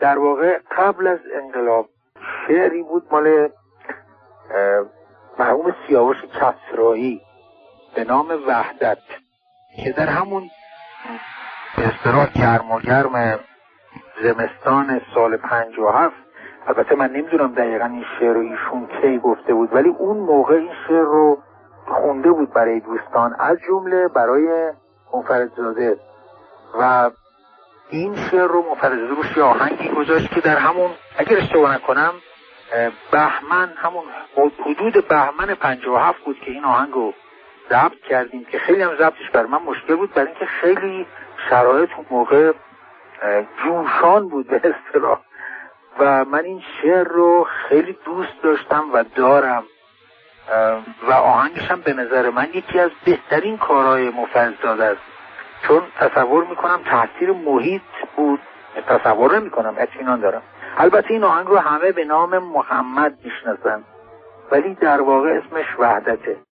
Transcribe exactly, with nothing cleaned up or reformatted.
در واقع قبل از انقلاب شعری بود مال مرحوم سیاوش کسرایی به نام وحدت که در همون به اصطلاح گرم و گرم زمستان سال پنجاه و هفت، البته من نمیدونم دقیقا این شعر رو ایشون کی گفته بود، ولی اون موقع این شعر رو خونده بود برای دوستان، از جمله برای منفردزاده، و این شعر رو منفردزاده روش یه آهنگی گذاشت که در همون اگر اشتباه نکنم بهمن، همون حدود بهمن پنجاه و هفت بود که این آهنگ رو ضبط کردیم که خیلی هم ضبطش بر من مشکل بود، برای اینکه خیلی شرایط اون موقع جوشان بود به اصطلاح و من این شعر رو خیلی دوست داشتم و دارم و آهنگش هم به نظر من یکی از بهترین کارهای منفردزاده است، چون تصور میکنم تاثیر محیط بود، تصور نمیکنم، اطمینان دارم. البته این آهنگ رو همه به نام محمد میشناسن ولی در واقع اسمش وحدته.